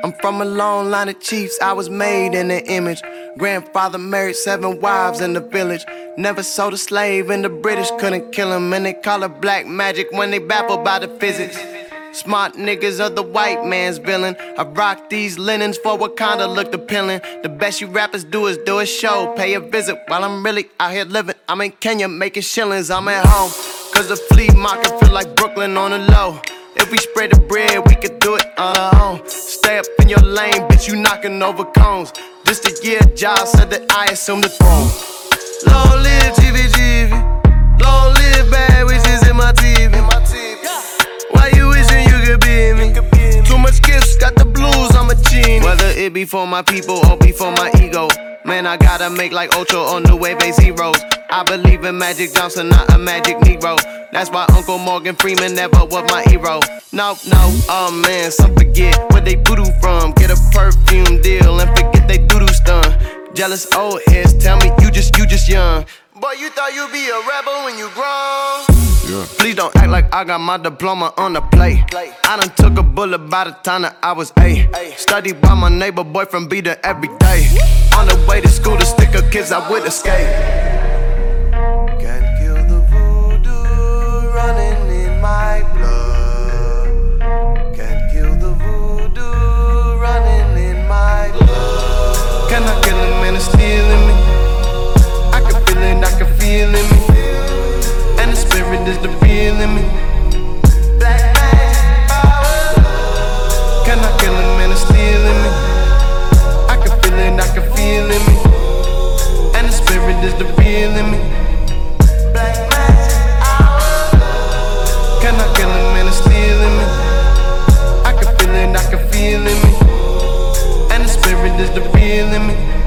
I'm from a long line of chiefs, I was made in the image. Grandfather married 7 wives in the village. Never sold a slave and the British couldn't kill him. And they call it black magic when they baffled by the physics. Smart niggas are the white man's villain. I rock these linens for Wakanda looked appealing. The best you rappers do is do a show, pay a visit while I'm really out here living. I'm in Kenya making shillings, I'm at home. Cause the flea market feel like Brooklyn on the low. If we spread the bread, we could do it on our own. Stay up in your lane, bitch, you knocking over cones. This the year Josh said that I assume the throne. Long live GVGV, long live bad wishes in my TV. Why you wishing you could be me? Too much gifts, got the blues, I'm a genie. Whether it be for my people or be for my ego, man, I gotta make like Ocho on the wave A zeros. I believe in Magic Johnson, not a Magic Negro. That's why Uncle Morgan Freeman never was my hero. No, oh man, some forget where they voodoo from. Get a perfume deal and forget they doo-doo stun. Jealous old heads tell me you just young. Boy, you thought you'd be a rebel when you grown. Yeah. Please don't act like I got my diploma on the plate. I done took a bullet by the time that I was 8. Studied by my neighbor boyfriend, be there every day. On the way to school to stick a kids I would escape. Can't kill the voodoo running in my blood. Can't kill the voodoo running in my blood. Can I kill him and it's still in me? I can feel it, I can feel in me. And the spirit is the real in me. Black magic power. Can I kill him and it's still in me? I can feel it, I can feel in me. And the spirit is the real in me. Black magic power. Can I kill him and it's still in me? I can feel it, I can feel in me. And the spirit is the real in me.